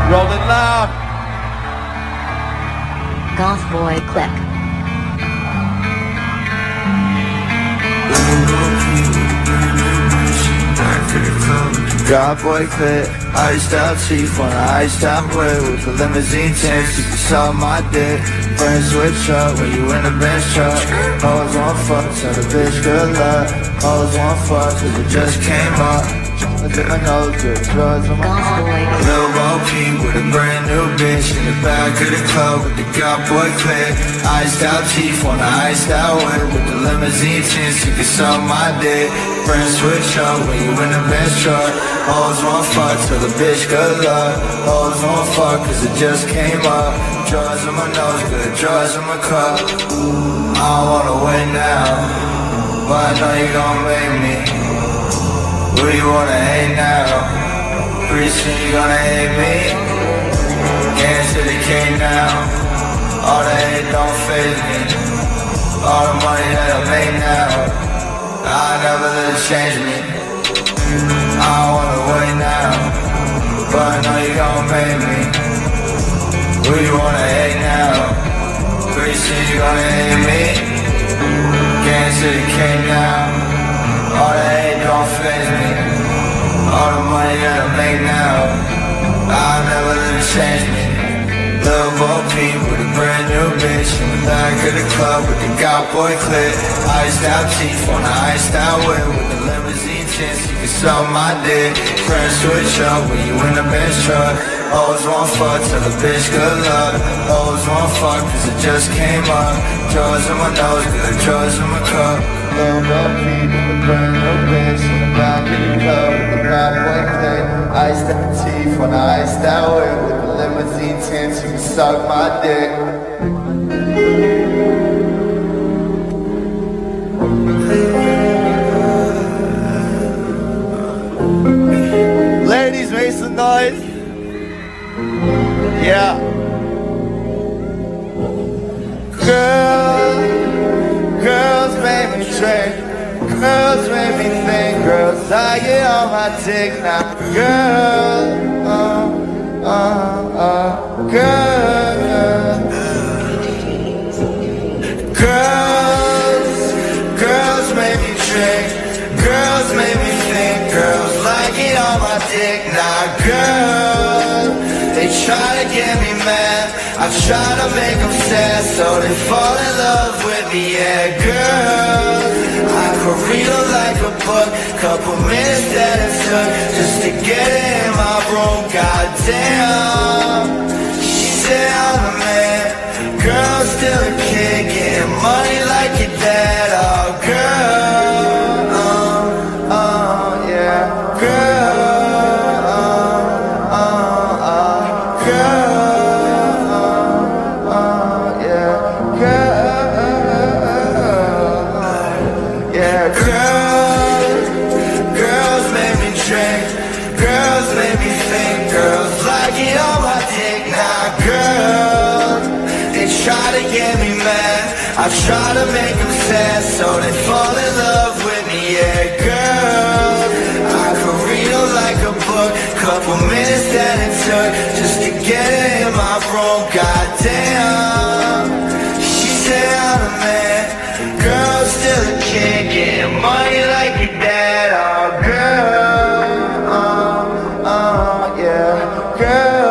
Rolling loud. Goth Boy Click. Drop boy clip, iced out chief on an iced out whip with the limousine tanks. You can suck my dick. Friends switch up when you in a Benz truck. Hoes want fuck, tell the bitch good luck. Hoes want fuck, cause it just came up. I did my nose good, drugs on my arm. Lil' Bo Peep with a brand new bitch in the back of the club with the Got Boy clip. Iced out teeth on an iced out whip with the limousine tints. You can suck my dick. Friends switch up when you in a Benz truck. Hoes want fuck, tell the bitch good luck. Hoes want fuck, cause it just came up. Drugs in my nose good, drugs in my cup. I don't wanna wait now, but I know you gon' make me. Who you wanna hate now? Pretty soon you gonna hate me. Can't say the king now. All the hate don't faze me. All the money that I make now, I never let it change me. I don't wanna wait now, but I know you gon' make me. Who you wanna hate now? Pretty soon you gonna hate me. Can't say the king now. All the hate don't faze me. All the money that I make now, I'll never let it change me. Lil' Bo Peep with a brand new bitch in the back of the club with the Got Boy clip. Iced out teeth on an iced out whip with the limousine tints. You can suck my dick. Friends switch up when you in a Benz truck. Hoes want fuck, tell the bitch good luck. Hoes want fuck, cause it just came up. Drugs in my nose, good drugs in my cup. Lil' Bo Peep with a brand new bitch in the back of the club with the Got Boy clip. Iced out teeth on an iced out whip with the limousine tints. You can suck my dick. Ladies, make some noise. Yeah. Girls make me drink. Girls make me think. Girls, I get on my dick now. Girls, girls make me drink. Girls make me think. Girls like it on my dick now. Girls, they try to get me mad. I try to make them sad so they fall in love with me. Yeah, girls, I could read them like a book. Couple minutes that it took just to get in my room. Goddamn, she said I'm a man. Girl, still a kid, getting money like your dad. Oh, girl, yeah, girl. Try to get me mad, I try to make them sad so they fall in love with me. Yeah, girl, I could read them like a book. Couple minutes that it took just to get in my room. Goddamn, she said I'm a man. Girl, still a kid, getting money like your dad. Oh, girl, yeah, girl.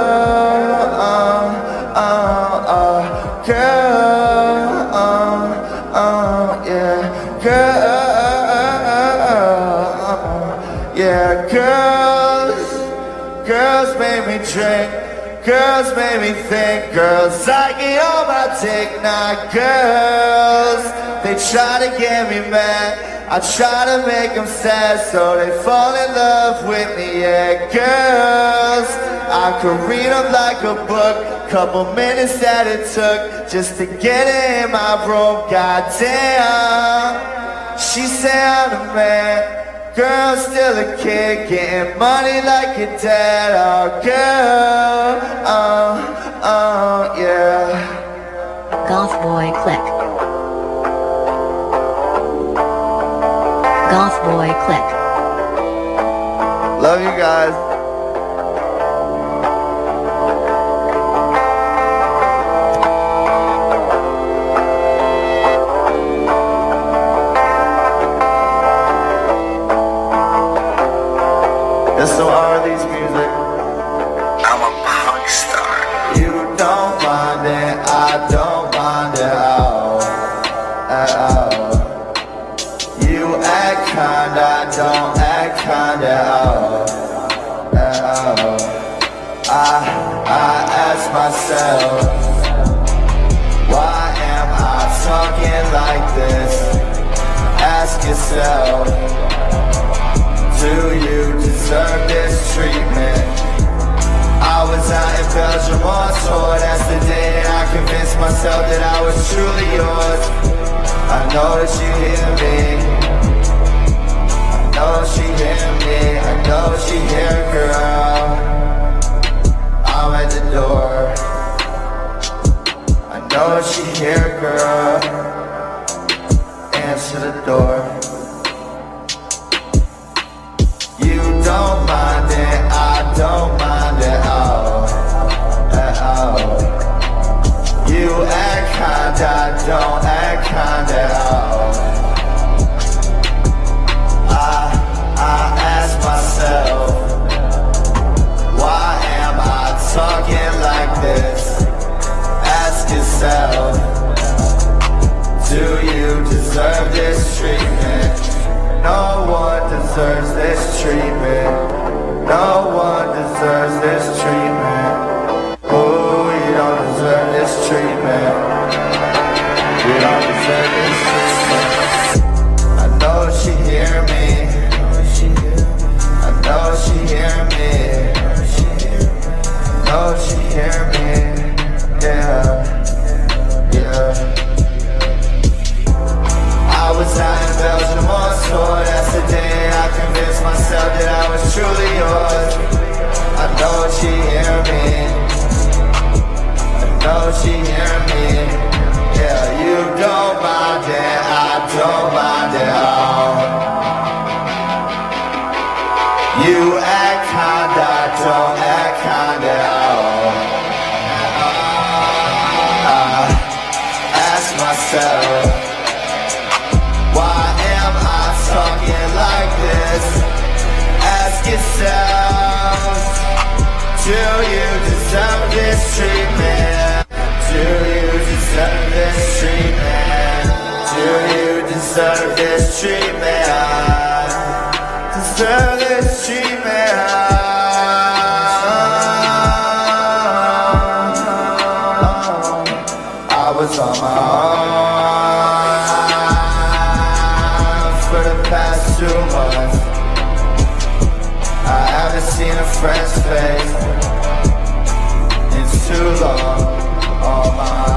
Girls make me drink, girls make me think. Girls, I get on my dick now. Girls, they try to get me mad. I try to make them sad so they fall in love with me. Yeah, girls, I could read them like a book. Couple minutes that it took just to get in my room. Goddamn, she said I'm the man. Girl, still a kid, getting money like your dad. Oh, girl, yeah. Goth Boy Click. Goth Boy Click. Love you guys. Peace music. I'm a punk star. You don't mind it, I don't mind it at all. You act kind, I don't act kind at all. I ask myself, why am I talking like this? Ask yourself, do you deserve this treatment? I was out in Belgium on tour, that's the day that I convinced myself that I was truly yours. I know that you hear me, I know she hear me, I know she hear, girl. I'm at the door, I know she hear, girl. Answer the door. You don't mind it, I don't mind it at all. You act kind, I don't act kind at all. I ask myself, why am I talking like this? Ask yourself, do you deserve this treatment? No one deserves this treatment. No one deserves this treatment. Oh, you don't deserve this treatment. You don't deserve this treatment. I know she hear me, I know she hear me, I know she hear me, yeah. I was out in Belgium on tour, that's the day I convinced myself that I was truly yours. I know she hear me, I know she hear me, yeah. You don't mind it, I don't mind it all. You act kind, I don't act kind at all. I ask myself, why am I talking like this? Ask yourself, do you deserve this treatment? Do you deserve this treatment? Do you deserve this treatment? Deserve this treatment? I was on my own for the past 2 months. I haven't seen a friend's face in too long. On my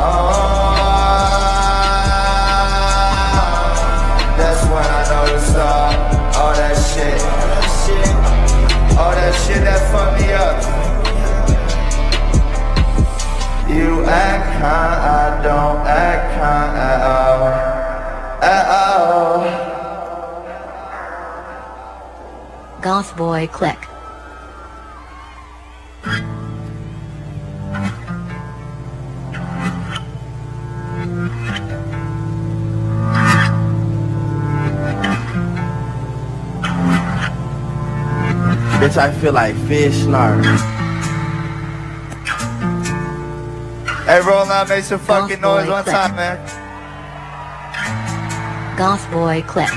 own, that's when I noticed all that shit, all that shit that fucked me up. You act kind, I don't act kind at all. Goth Boy Click. Bitch, I feel like fish snark. Hey, roll out, make some fucking Goth noise Boy one Click. time, man. Goth Boy Click.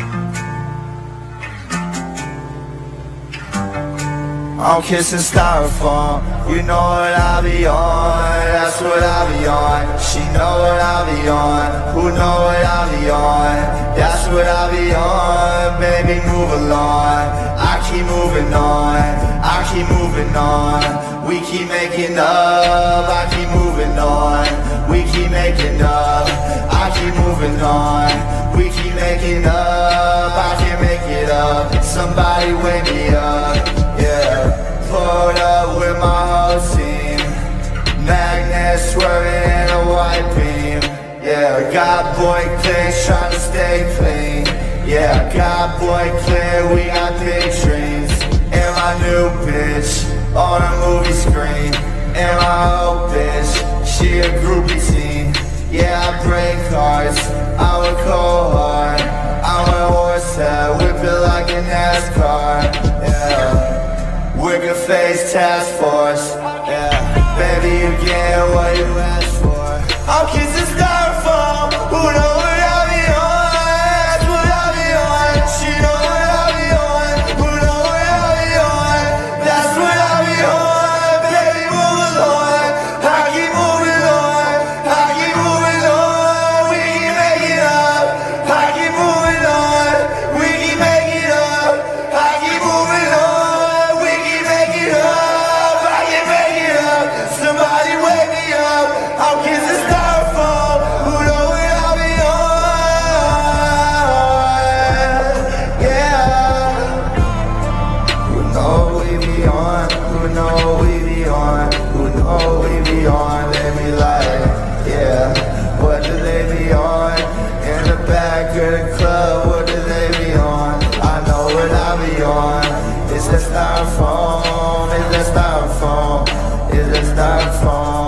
I'm kissing styrofoam. You know what I be on, that's what I be on. She know what I be on, who know what I be on, that's what I be on. Baby, move along, I keep moving on, I keep moving on. We keep making up, I keep moving on. We keep making up, I keep moving on. We keep making up, I can't make it up. Somebody wake me up, yeah. Pulled up with my whole team, magnet swerving in a white beam. Yeah, got boy clear, trying to stay clean. Yeah, got boy clear, we got big dreams. And my new bitch on a movie screen. And my old bitch, she a groupie teen. Yeah, I break hearts, I'm a cold heart. I'm a horsehead, whip it like a NASCAR. Yeah. Wicked face task force. Yeah, baby, you get what you asked for. I'll kiss the styrofoam. Who knows what I'll be on? That's what I'll be on. She know what I'll be on. Who knows what I'll be on? That's what I'll be on. Baby, move along. I keep moving on. I keep moving on. We keep making up. I keep moving on. We keep making up. I keep moving on. We keep making up. I keep making up. Somebody wake me up. I'll kiss the styrofoam. Who knows what I'll be on? Yeah. Who know we be on? Who know we be on? Who know we be on? They be like, yeah. What do they be on? In the back of the club, what do they be on? I know what I be on. It's a styrofoam. It's a styrofoam. It's a styrofoam.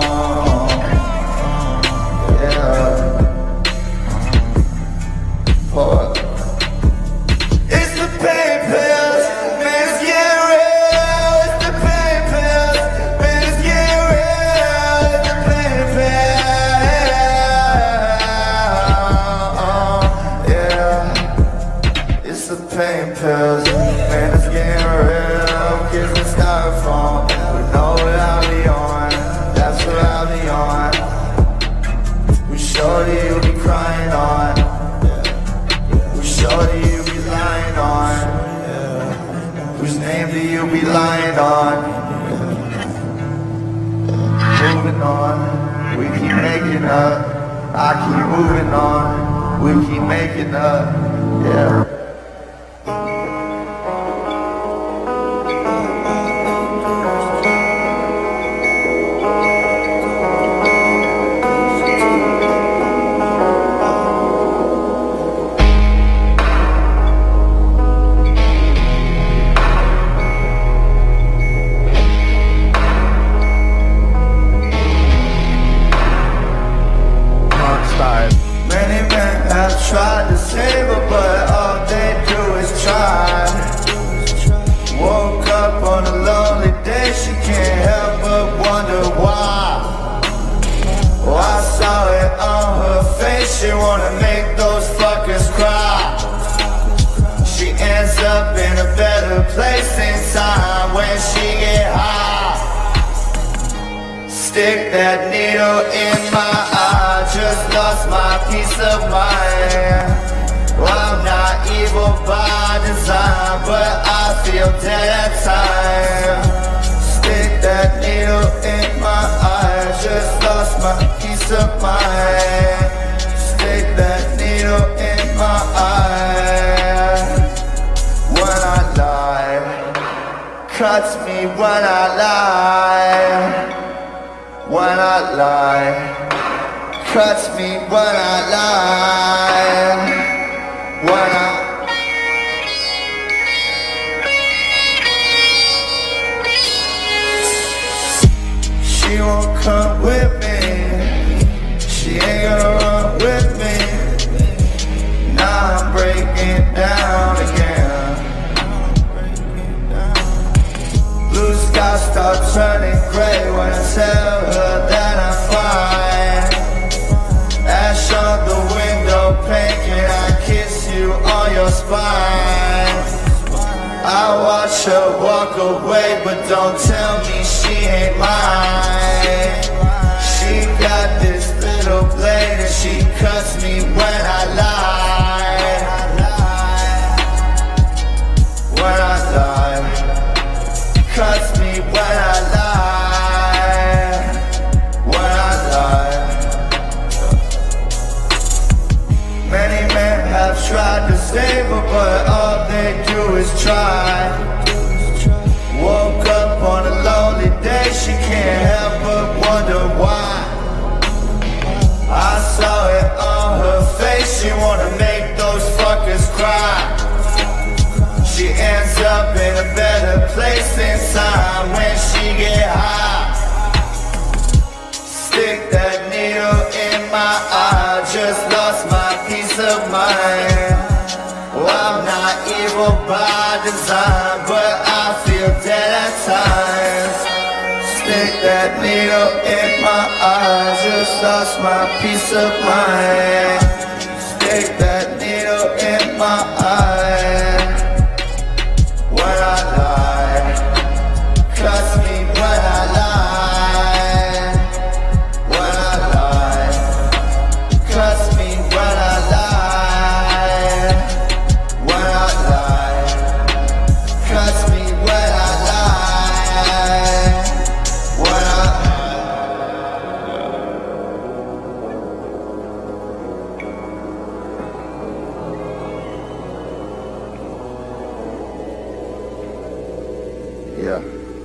Yeah. Pause. It's the pain pills, man, it's getting real. It's the pain pills, man, it's getting real. It's the pain pills, yeah. It's the pain pills, man, it's getting real. Kiss the styrofoam, we know what I'll be on. That's what I'll be on. We shorty you be crying on. Shorty you be lying on. Whose name do you be lying on? Moving on, we keep making up. I keep moving on, we keep making up. Yeah. Many men have tried to save her, but all they do is try. Woke up on a lonely day, she can't help but wonder why. Oh, I saw it on her face, she wanna make those fuckers cry. She ends up in a better place in time when she get high. Stick that needle in my eye, just lost my peace of mind. Well, I'm not evil by design, but I feel dead at time. Stick that needle in my eye, just lost my peace of mind. Stick that needle in my eye. When I lie, cuts me when I lie. When I lie, cuts me when I lie. When I She won't come with me. She ain't gonna run with me. Now I'm breaking down again. Blue skies start turning gray when I tell her that I'm fine. Ash on the window pane, can I kiss you on your spine? I watch her walk away, but don't tell me she ain't mine. She got this little blade and she cuts me when I lie. When I lie, cuts me when I lie. When I lie. Many men have tried to save her, but all they do is try. Woke up on a lonely day, she can't help but wonder why. I saw it on her face, she wanna make those fuckers cry. She ends up in a better place in time when she get high. Stick that needle in my eye, just lost my peace of mind. Well, I'm not evil by design, but I feel dead at signs. Stick that needle in my eyes. Just lost my peace of mind. Stick that needle in my eye. When I lie, trust me when I lie. When I lie, trust me when I lie. When I lie, trust me when I lie. When I yeah.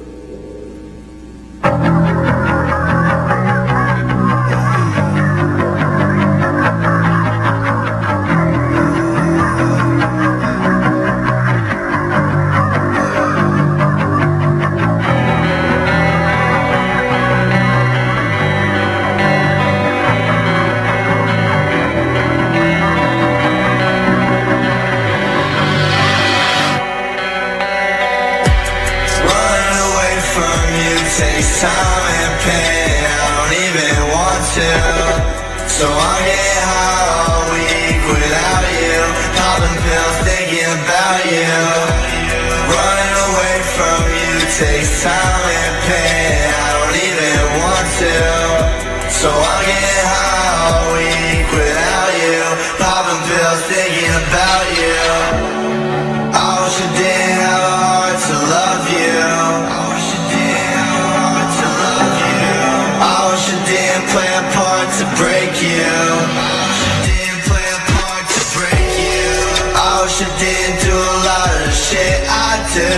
Running away from you takes time and pain. I don't even want to, so I'll get high all week without you. Popping pills thinking about you. Running away from you takes time and pain. I don't even want to, so I'll get high all week without you. Popping pills thinking about you. I wish I didn't have a heart to love you. I wish I didn't have a heart to love you. I wish I didn't play a part to break you. I wish I didn't play a part to break you. I wish I didn't do a lot of the shit I do.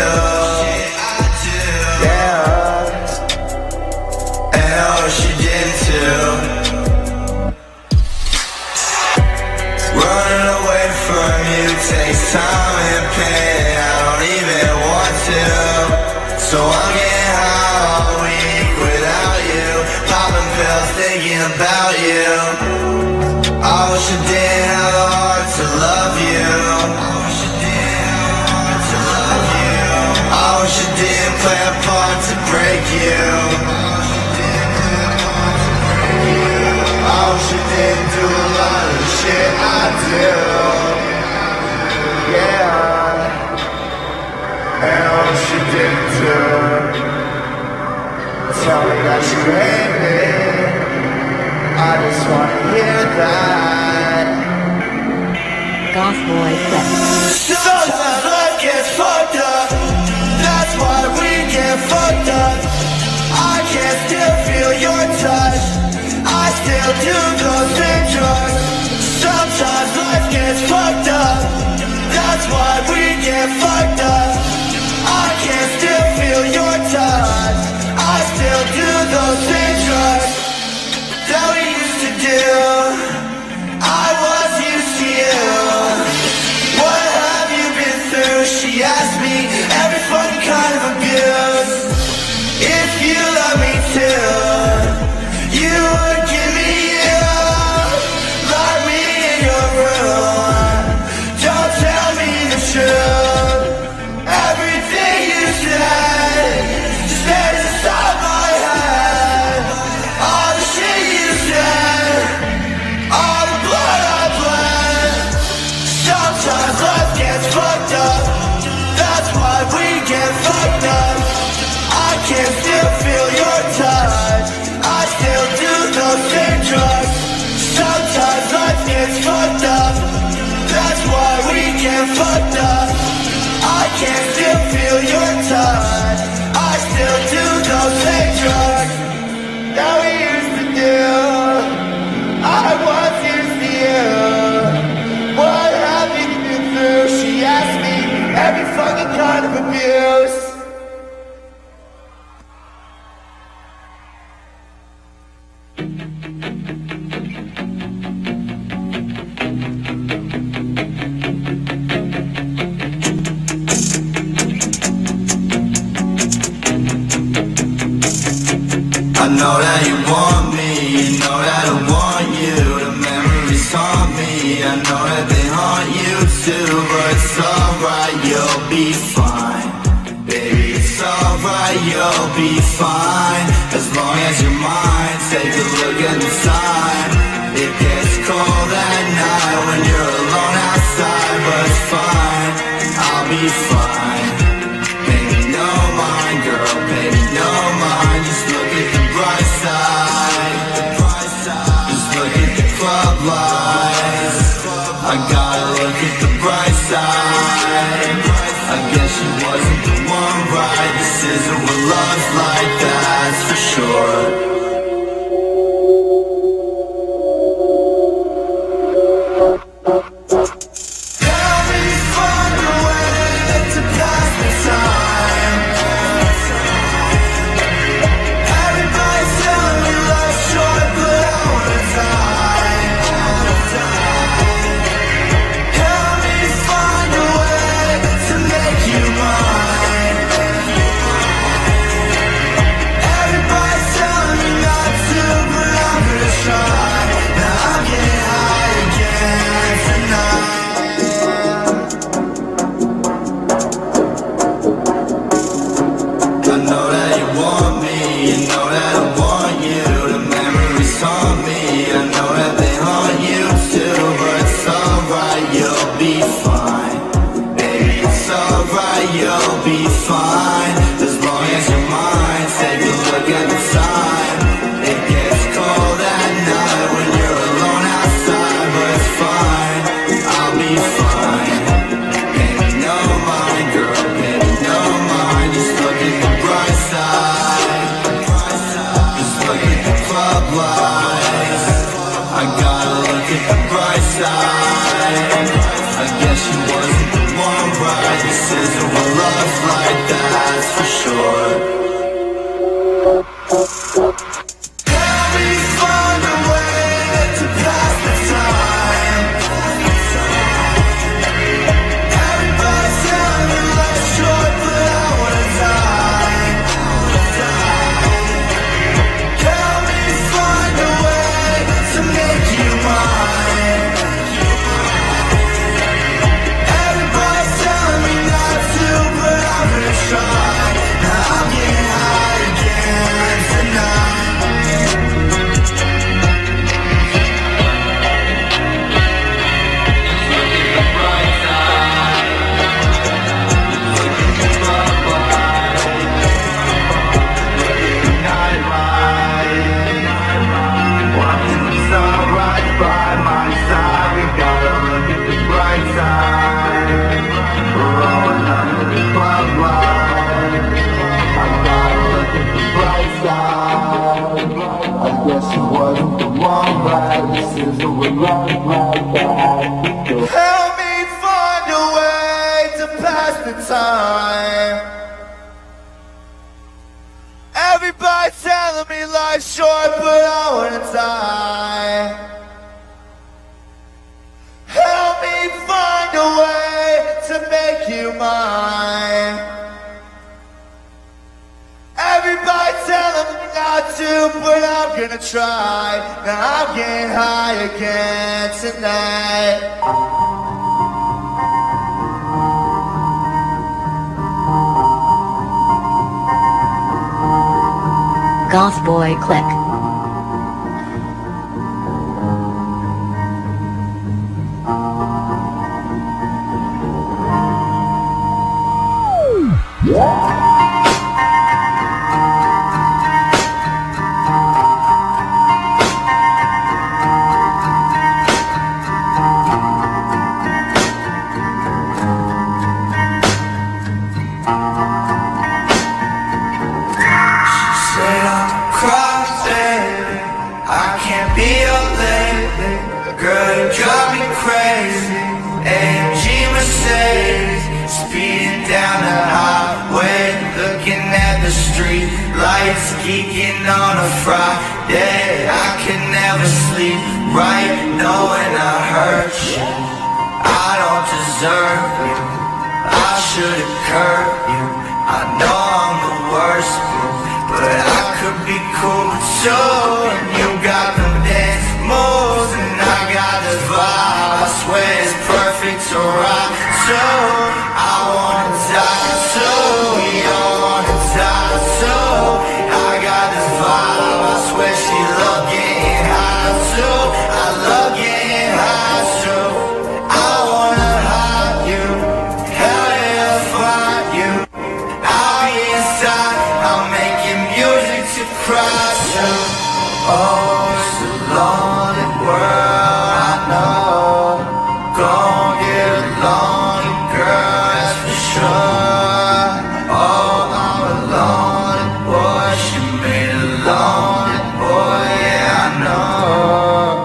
Yeah. And I wish you didn't too. Running away from you takes time and pain. I don't even want to, so I'll get high all week without you. Popping pills thinking about you. I wish I didn't have a heart to love you. I wish I didn't have a heart to love you. I wish I didn't play a part to break you. I wish I didn't do a lot of the shit I do. Yeah. And I wish you didn't too. Tell me that you hate me. I just wanna hear that. Goth Boy Clip. Sometimes life gets fucked up. That's why we get fucked up. I can still feel your touch. I still do those same drugs. Sometimes life gets fucked up. That's why we get fucked up. I can still feel your touch. I still do those same drugs that we used to do. I was used to you. What have you been through? She asked me every fucking kind of abuse. If you love me too, you would give me you. Lock me in your room. Don't tell me the truth. Everything you said just stays inside my head. All the shit you said, all the blood I bled. Sometimes life gets fucked up. That's why we get fucked up. I can still feel your touch. I still do those same drugs. Sometimes life gets fucked up. That's why we get fucked up. I can still feel your touch. I still do those same drugs that we used to do. I was used to you. What have you been through? She asked me every fucking kind of abuse. I know that you want me, you know that I want you. The memories haunt me, I know that they haunt you too. But it's alright, you'll be fine. Baby, it's alright, be fine, as long as your mind. Take a look at the sign. It gets cold at night when you're alone outside, but it's fine, I'll be fine. Pay me no mind, girl, pay me no mind. Just look at the bright side. Just look at the club lights. I gotta look at the bright side. I guess she wasn't the one, right? This isn't what love's like, that's for sure. Goth Boy Click. Geeking on a Friday, I can never sleep right, knowing I hurt you. I don't deserve you, I should've curbed you. I know I'm the worst, but I could be cool too. And you got them dance moves, and I got the vibe. I swear it's perfect to rock too. I wanna die too, you don't wanna die too. cry to. Oh, it's a lonely world, I know. Gon' get a lonely girl, that's for sure. Oh, I'm a lonely boy, she made a lonely boy, yeah, I know.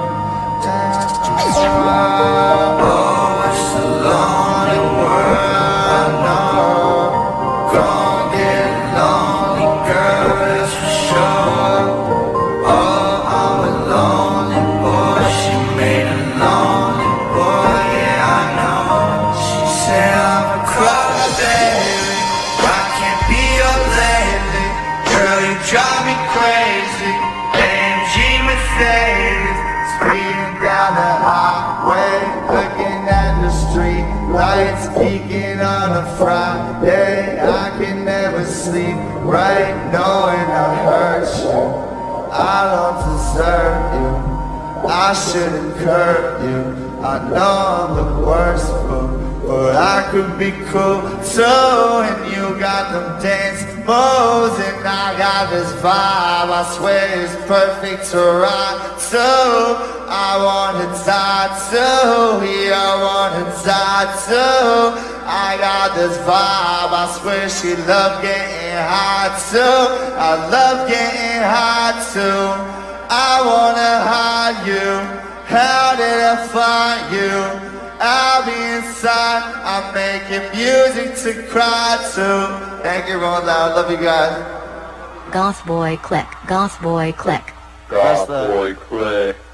Oh, it's a lonely world, I know. Gon' get a lonely girl, that's for sure. Oh, I'm a lonely boy, she made a lonely boy, yeah, I know. She said I'm a crybaby, I can't be your lady. Girl, you drive me crazy. AMG Mercedes, speeding down the highway, looking at the street lights, peeking on a Friday. I can never sleep right knowing I hurt you. I don't deserve you, I shouldn't hurt you. I know I'm the worst fool, but I could be cool too. And you got them dance moves, and I got this vibe, I swear it's perfect to ride to. I wanna die too, yeah, I wanna die too. I got this vibe, I swear she love getting high too. I love getting high too. I wanna hide you, how did I find you? I'll be inside, I'm making music to cry to. Thank you everyone, loud, love you guys. Goth Boy Click, Goth Boy Click. Goth Boy Click.